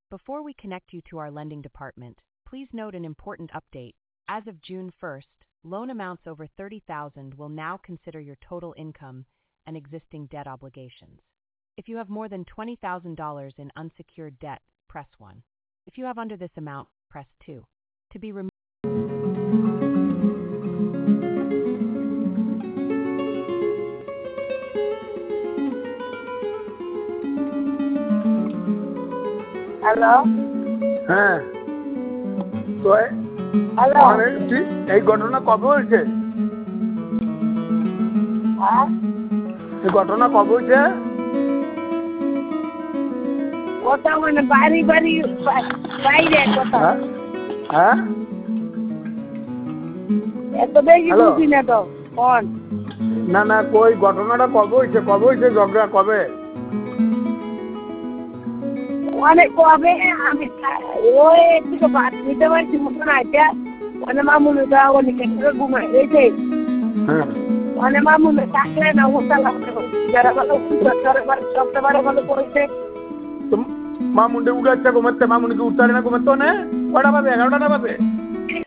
Before we connect you to our lending department, please note an important update. As of June 1st, loan amounts over $30,000 will now consider your total income and existing debt obligations. If you have more than $20,000 in unsecured debt, press 1. If you have under this amount, press 2. To be removed. Hello হ্যাঁ তো hello এই ঘটনা কবে হয়েছে? হ্যাঁ এই ঘটনা কবে হয়েছে? কথা মানে বাড়ি বাড়ি বাইরে কথা হ্যাঁ এত বেশি বুঝি না তো কোন না না কই ঘটনাটা কবে হয়েছে ঝগড়া কবে? অনেক কবে আমি ওই একটু ভাত নিতে পারছি মতন আছে মানে মামুনি তো অনেক ঘুমাই রয়েছে মানে মামুনি থাকলে না ওটা লাগবে যারা ভালো সবটা বারে ভালো করেছে মামুন্ডে উঠে ঘুমাতে মামুনিকে উঠতে পারে না ঘুমাতে কটা পাবে 11টা পাবে